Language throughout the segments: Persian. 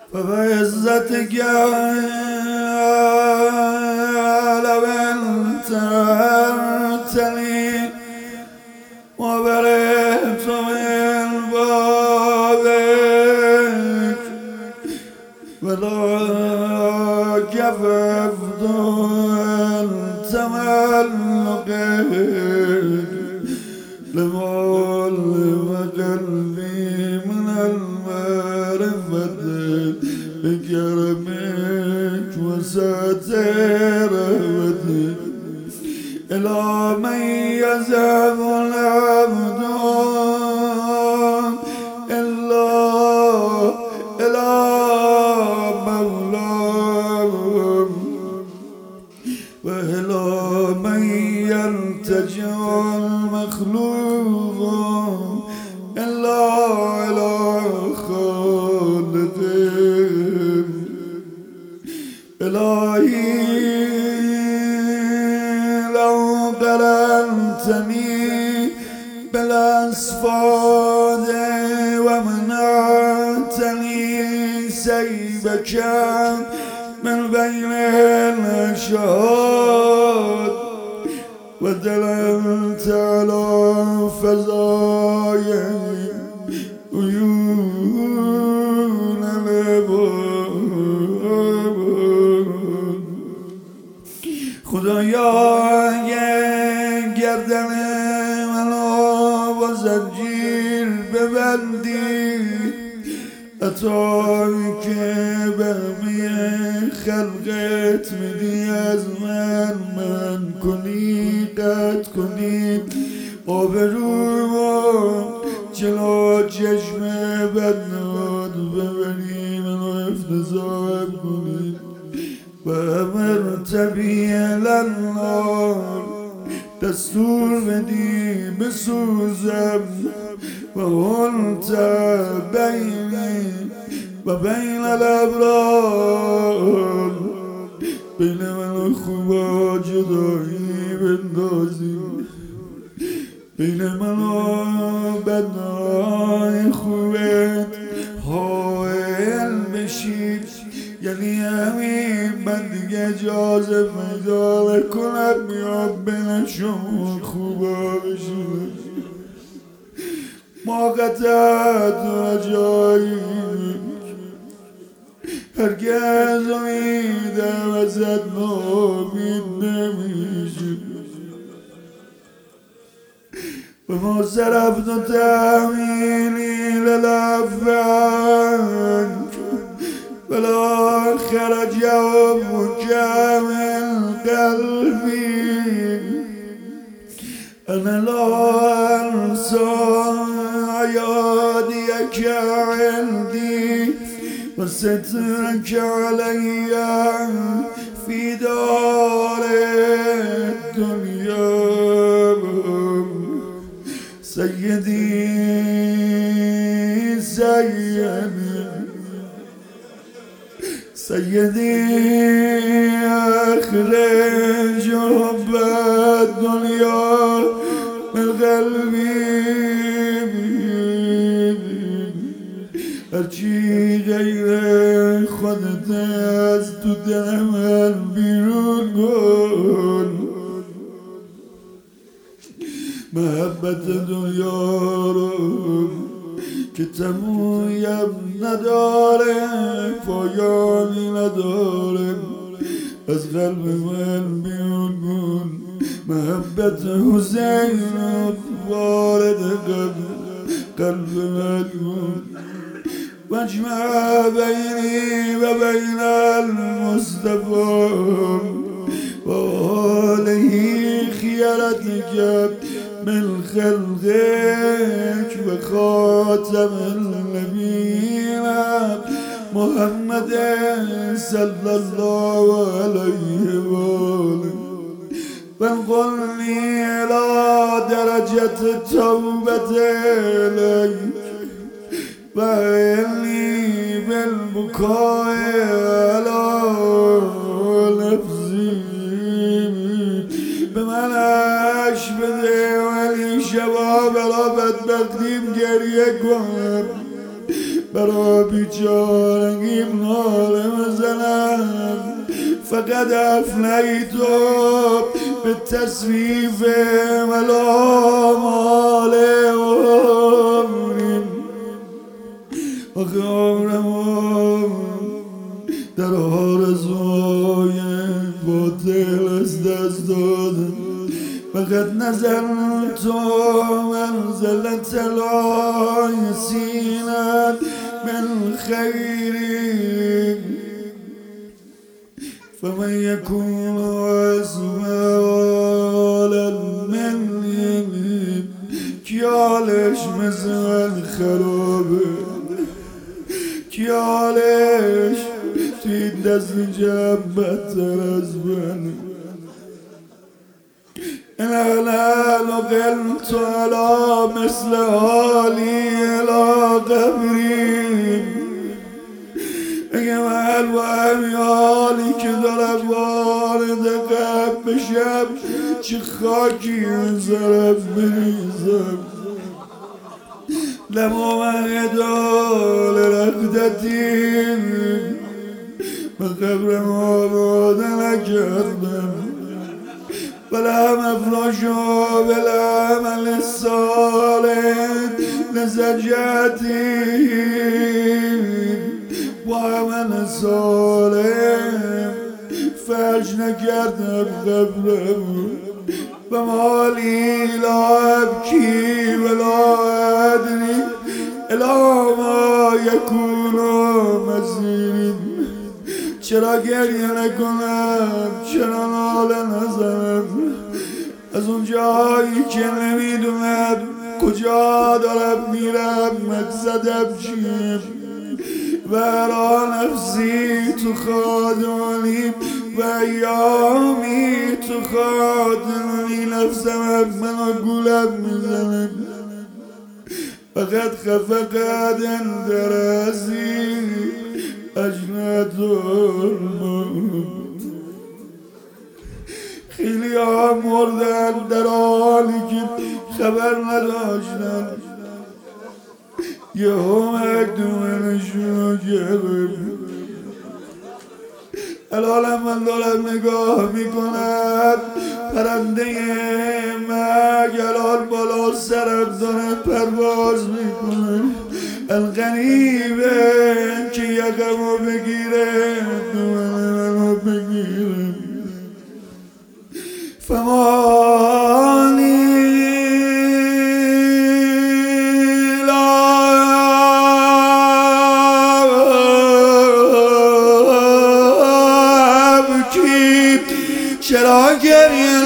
فبعزتك لو انت ارتني وبرئت من بابك ولا كففت تملقك لمعلم قلبي من المعرفة بكرمك وستر رحمتك إلى من يذهب العبد إلا إلى مولاه وإلى من يلتجئ المخلوق إلا إلى خالقه إلهي لو قرنتني بالأصفاد ومنعتني سيبك من بين الأشهاد ودللت على فزايا عيون العباد خدایا گردن منو با زنجیر ببندی عطایی که به همه خلقت میدی از من کنی قطع کنی آبروم جلو چشم بدنات ببری منو افتضاح کنی و مرتبی النار دستور بدی بسوزم و انت بینی و بین الابرار بین من و خوبا جدایی بندازی بین من و بدنای خوبت حائل بشید یعنی همین من دیگه اجازه پیدا کنم میام بین شما خوبا بشید ما قطعت و جایی هرگز امیدم ازت نامید نمیشه و ما صرفت تحمیلی للعفانک ولا خرج يومك من قلبي أنا لا أنسى عياديك عندي وسترك علي في دار الدنيا سيدي سيدي أخرج حب الدنيا من قلبي هرچی غیر خودت از تو دلم بیرون کن محبت دنیا رو که تمویم نداره پایانی نداره از قلب من بیرون کن محبت حسین وارد قلب من کن واجمع بینی و بین المصطفى و آله خیرتک من خلقك وخاتم النبيين محمد صلى الله عليه وآله وانقلني إلى درجة التوبة إليك وإني بالبكاء على نفسي بمن بده ولی شباب را بدبختیم گریه کنم برا بیچارگیم ناله میزنم فقط افنیتو به تصویف ملامال عمریم آخه عمرم در آرزوهای باطل از دست دادم فقط نظر تو منزلت لا یسینت من خیری فمن یکون اسمالا منی کیالش مثل خرابه کیالش توی دست جب بدتر از منه الهلال قلت على مثل حالی الى قبری اگه من با همی حالی که دارم وارد قبر بشم چه خاکی زرم بریزم لما من دال رقدتی به قبرم آباده نکردم بلا مفرشا بلا عمل الصالح لزجاتی و عمل صالح فرش نکردم قبرم و مالی لا ابکی ولا ادری الا ما یکون مصیری چرا گریه نکنم چرا ناله نزنم از اون جایی که نمیدونم کجا دارم میرم مقصدم چیه و را نفسی تو خادانی و ایامی تو خادانی نفسم منو گولم میزنم فقط خفقت درازی اجنت الموت خیلی ها مردن در حالی که خبر نداشتن یه همک دومنشون گرفت الان من دارم نگاه میکنم پرنده مگلال بالا سرم داره پرواز میکنه الغریبه که یقمو بگیره منو بگیره فمانی چرا گریه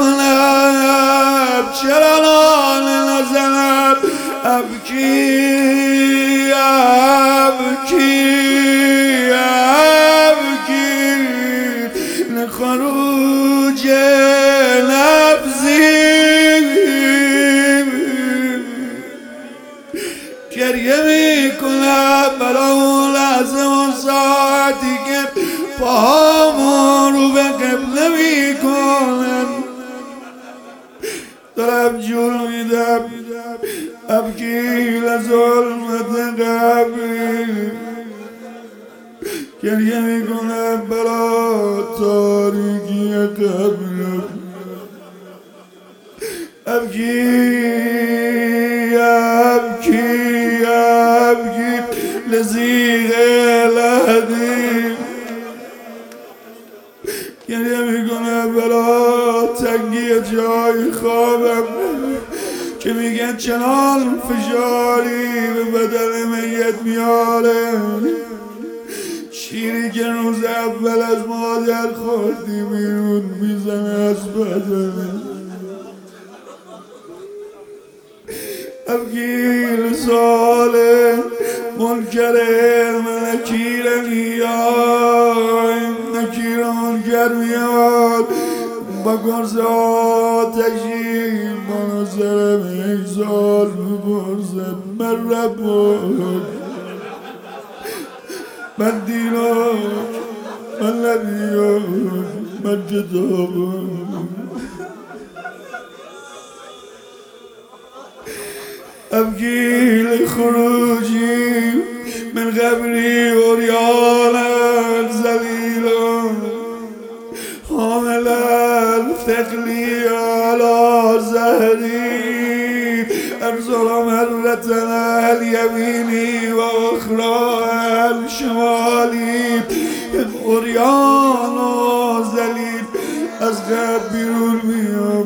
نکنم چرا ناله نزنم ابکی ابکی ابکی لخروج نفسی گریه میکنم برای اون لحظه و ساعتی که پاهامون رو به قبله میکنن دارم جول میدم ابکی لظلمت قبری گریه میکنم برا تاریکی قبرم ابکی ابکی ابکی لزیغ لحدی گریه میکنم برا تنگی جای خوابم که میگن چنان فشاری به بدن میت میاره شیری که روز اول از مادر خوردی بیرون میزنه از بدن ابگیل ساله منکره نکیر میای نکیر منکر میاد با گرز آتشی با نظر میزال بگرزم من ربک من دینک من نبیک من کتابک ابکی لخروجی من قبری عریانا ذلیلا حاملا ثقلی علی ظهری انظر مرة الیمینی و اخرى الشمالی عریانا ذلیل از قبر بیرون میام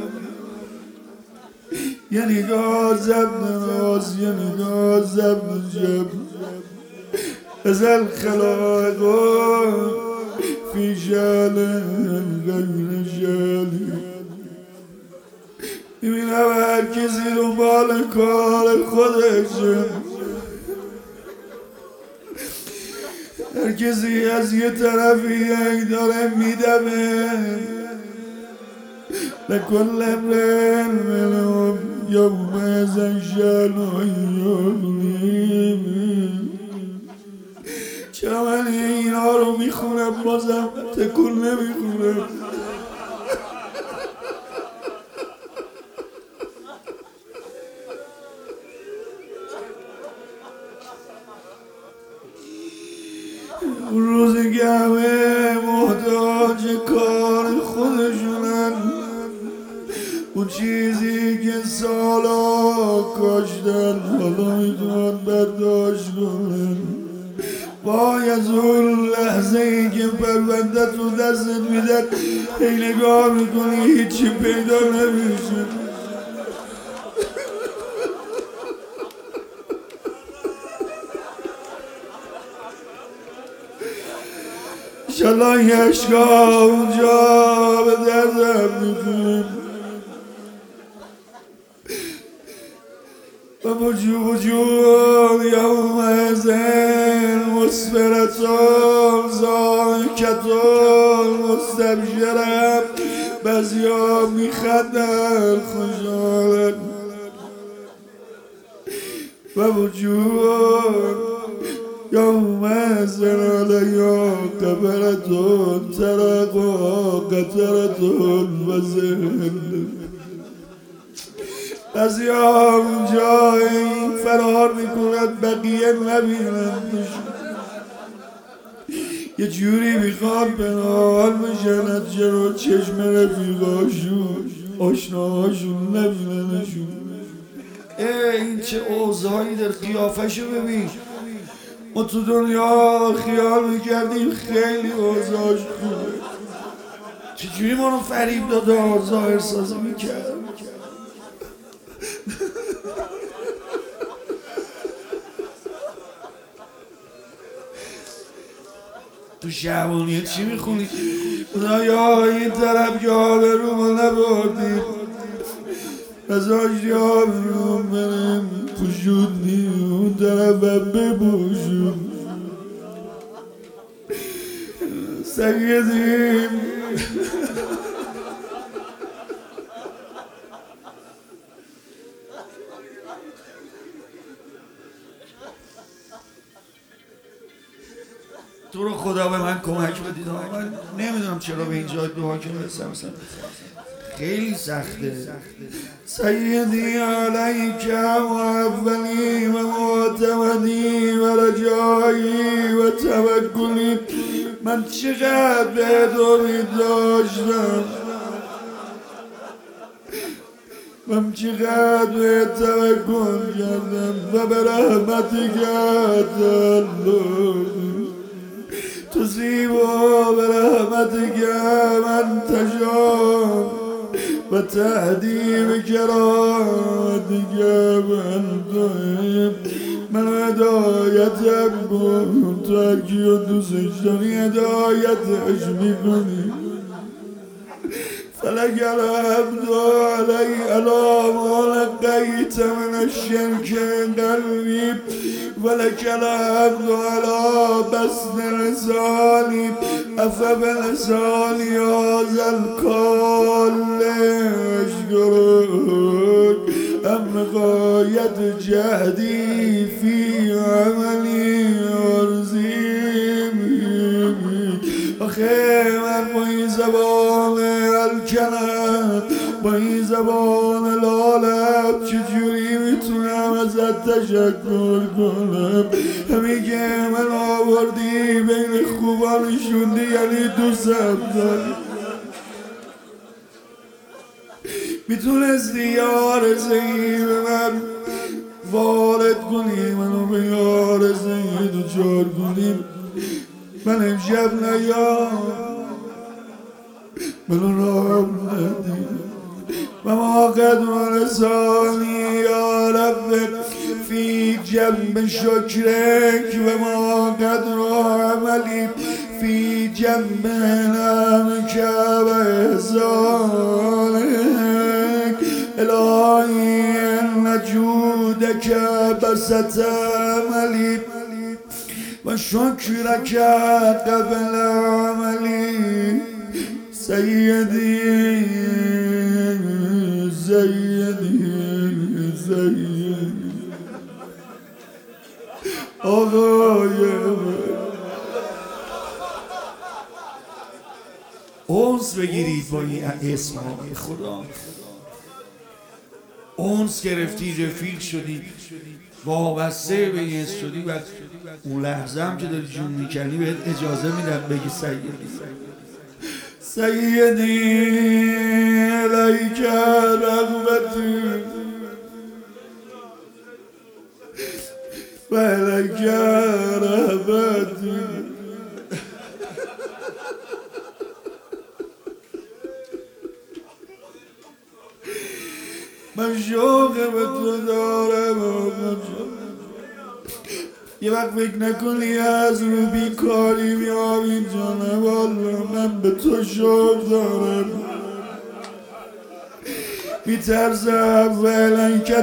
یه نگاه زبن ناز یه نگاه زبن جب از الخلائق فی شأن غیر شأنی میبینم هر کسی دنبال کار خودشه هر کسی از یه طرفی داره میدمه لكل امرئ منهم يومئذ شأن يغنيه چرا من اینا رو میخونم بازم تکون نمیخونم اون روزی که همه محتاج کار خودشونن اون چیزی که سالا کاشتن حالا میتونن برداشت کنن وای از اون لحظه ای که پرونده تو دستت میدن هی نگاه میکنی هیچی پیدا نمیشه انشالله یه اشکا اونجا به دردم میکنیم و وجود یوم ازن مسفرتان زاکتان مستبشرم بعضی ها میخندن خوشحالن و وجود یوم ازن علیها قبرتان ترقا قطرتان و زهن بعضی ها اونجا فرار میکنند بقیه نبینند یه جوری میخواد پنهان بشن از جلو چشم رفیقاشون آشناهاشون نبیننشون این چه اوضاعی در قیافشو ببین ما تو دنیا خیال میکردیم خیلی اوضاعش خوبه چجوری ما رو فریب داده ظاهر سازی میکرد تو شعبانیه چی میخونی؟ خدایا این طرف که آبرو ما نبردیم ازاش آبرو برم پوشوندی اون طرف هم بپوشون سیدیم تو رو خدا به من کمک بدید من نمیدونم چرا به اینجا دعا که برسم خیلی سخته سیدی علیک و اولی و معتمدی و رجایی و توکلی من چقدر به امید داشتم من چقدر به توکل کردم و به رحمتی کردم تصيب برحمتك من تشاء وتهدي بكرامتك من تحب من هدایتم کن تو هرکی رو دوستش داری هدایتش میکنی فلك الحمد علي على ما لقيت من الشرك قلبي ولك الحمد على بسط لساني أفبلساني هذا الكل أشكرك أم غاية جهدي في عملي أرزيني آخه من با این زبان الکنت با این زبان لالب چجوری میتونم ازت ازت تشکر کنم. میگه من آوردی بین خوبان شوندی، یعنی دوستم داری. میتونستی یار زهی به من وارد کنی، منو به یار زهی دوچار کنی. من امشب نیام، منو رام ندی و ما قد رسانی یا رب فی جنب شکرک و ما قد عملی فی جنب نعمک و احسانک. الهی ان جودک بسط عملی و شکرک قبل عملی. سیدی آقای اونس بگیرید با این اسم خدا. اونس گرفتی، رفیق شدی، وابسته به این اسم شدی و اون لحظه هم که داری جون میکنی بهت اجازه میدن بگی سیدی. سیدی الیک رغبتی و الیک رهبتی. من شوق به تو دارم. یه وقت فکر نکنی از رو بیکاری میام اینجا، نه والا من به تو شوق دارم. میترسم فعلا که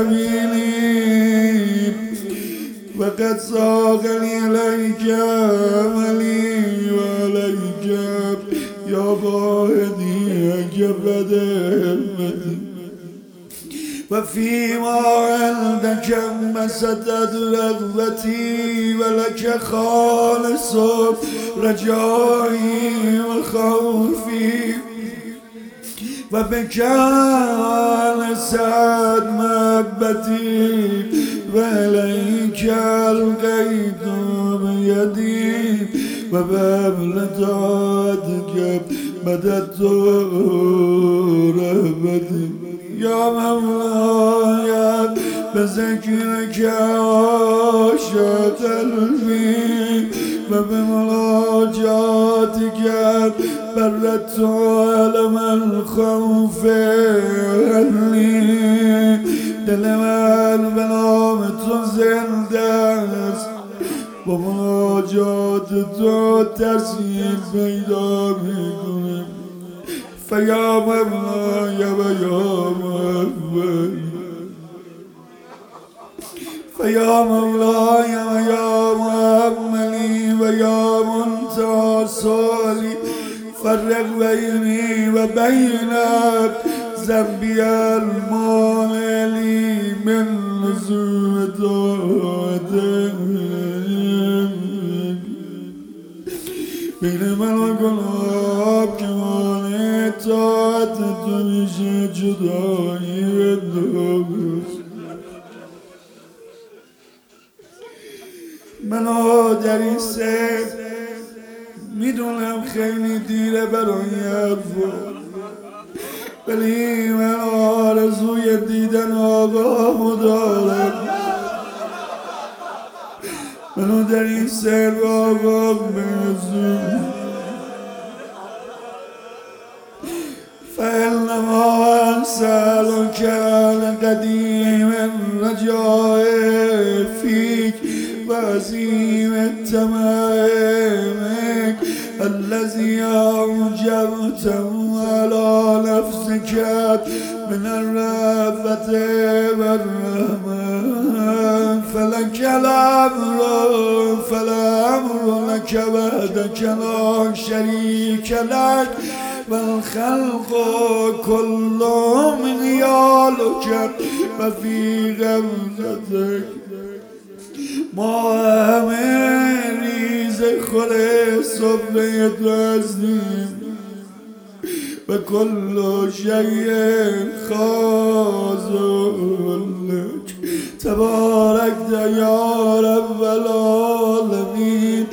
تحویلی و قد ساقنی الیک عملی و الیک یا واحدی اکبد همتی و فیما عندک مسدد رغبتی و لک خالص رجایی و خوفی و بکان سعد محبتی و الیک القیت بیدی و بابلتاتک مددت رهبتی. یا مولاي بذكرك عاشق قلبي وبمناجاتك بردت علم الخوف عني. دل من به نام تو زنده است، با مناجات تو تسکین پیدا میکنه. فیا مولاي و یا محمد، فیا مولاي و یا محملی و یا منتهى سؤالی فرق بینی و بینک ذنبی المانلی من لزوم طاعتک. بین من و گناه که مانع طاعت تو میشه جدایی دوست. منو در این سر میدونم خیلی دیره برای حرفا، ولی من آرزوی دیدن آقامو دارم. منو در این سر آقام برسون. فإنما سألك عن قديم الرجاء فيك وعزيم التمامك الذي أوجبته على نفسك من الرأفة والرحمة. فلك الأمر فلا أمر لك وحدك لا شريك لك والخلق كلهم عيالك وفي غمزتك. ما همه ریز خور صبح تو هستیم و کل شیء خاض لک. تبارك يا رب العالمين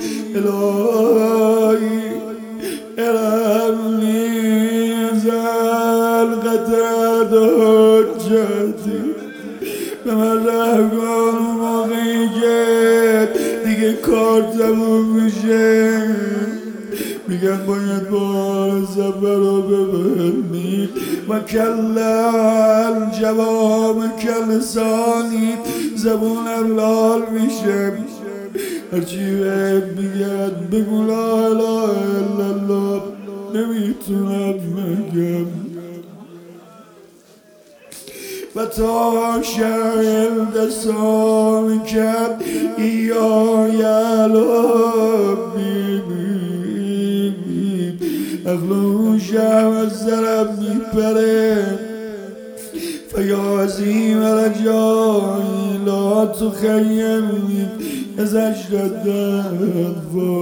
الهی ارحمني زال قطعت حجتی به من رحم کن موقعی که دیگه کار تموم میشه میگن باید بار سفر رو ببرنید و کلن جوام کل ثانی زبونم لال میشه هرچی بهت میگن بگو لا اله الا الله نمیتونم بگم و تا شعر دستان کرد ایای الهی اغلو شم از ضرب میپره فیازی و رجایی لا تخیمنی ازش ردد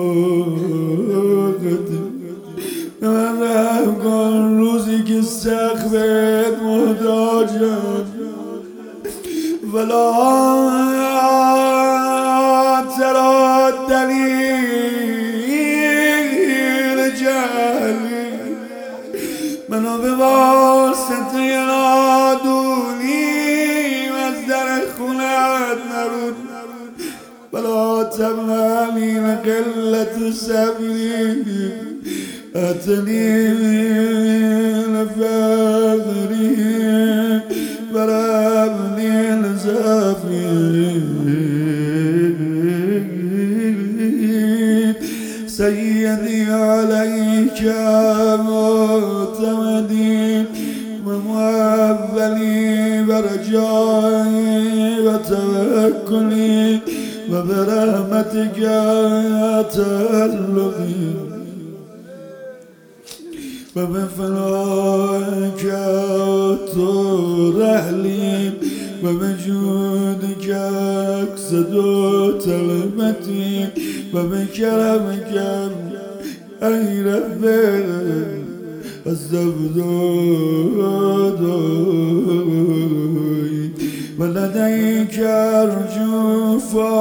فاقتی من رحم کن روزی که سخبت محتاجم ولا ترى دلیل جهلی منو به واسطه نادونی از در خونت نرود ولا تمنعني لقلة صبري أتني لفقري بربني لزفري سيدي عليك معتمدي ومعبلي برجائي وتوكلي وبرحمتك تعلقي وبفنائك ترحلي وبجودك أقصد طلبتي وبكرمك أي ربي الزبدودي ولديك أرجو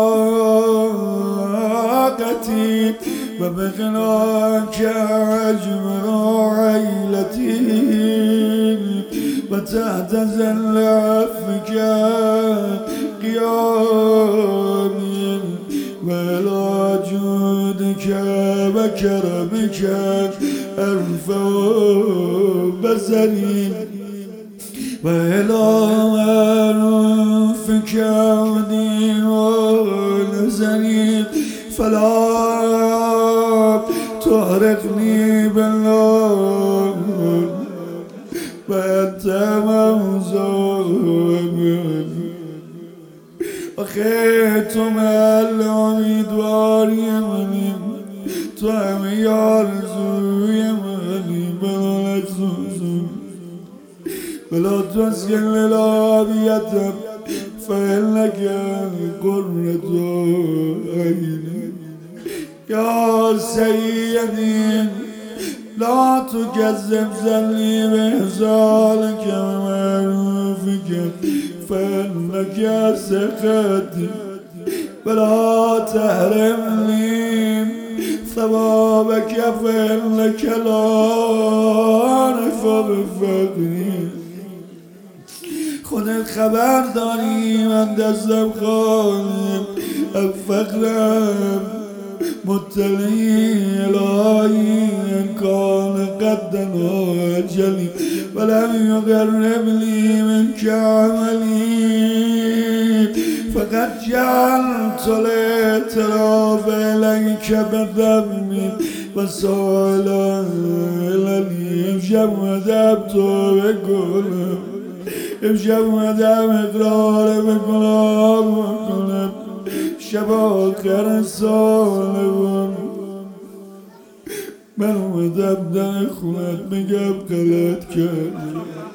فاقتي وبغناك أجمر عيلتي وتحت ظل عفوك قيامي وإلى جودك وكرمك أرفع بصري وإلى عرفك عودي ونزلي فلا تحرقني بالنار وأنت موزون أخيتم الأميدوار يمني طعمي آرزو يمني بلا لزوزو ولا تسكن للعافية فإنك قرة عيني يا سيدي لا تكذب ذلي بإحسانك ومعروفك فإنك سخطي ولا تحرمني ثوابك فإنك لا نفع بفقري خودت خبر داری من دستم خالی فقرم مطلعی الهی ان کان قدنا اجلی ولم یقرب لی منک عملی فقد جعلت الاعتراف الیک بدمی و سالا الی امشب مدب تو بکنم امشب مدب اقرار بکنم شب آخر سالم من اومدم در خونت میگم غلط کردم